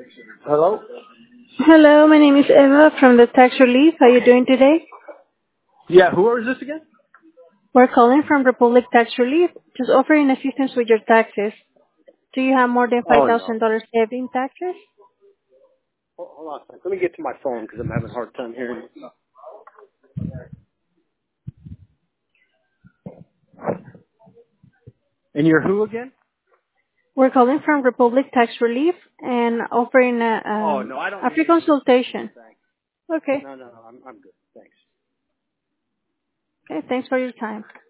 Hello? Hello, my name is Eva from the Tax Relief. How are you doing today? Yeah, who is this again? We're calling from Republic Tax Relief, just offering assistance with your taxes. Do you have more than Oh, no. $5,000 saved in taxes? Hold on a second. Let me get to my phone because I'm having a hard time hearing you. And you're who again? We're calling from Republic Tax Relief and offering Oh, no, I don't a need free any assistance. consultation. Thanks. Okay. No, I'm good. Thanks. Okay, thanks for your time.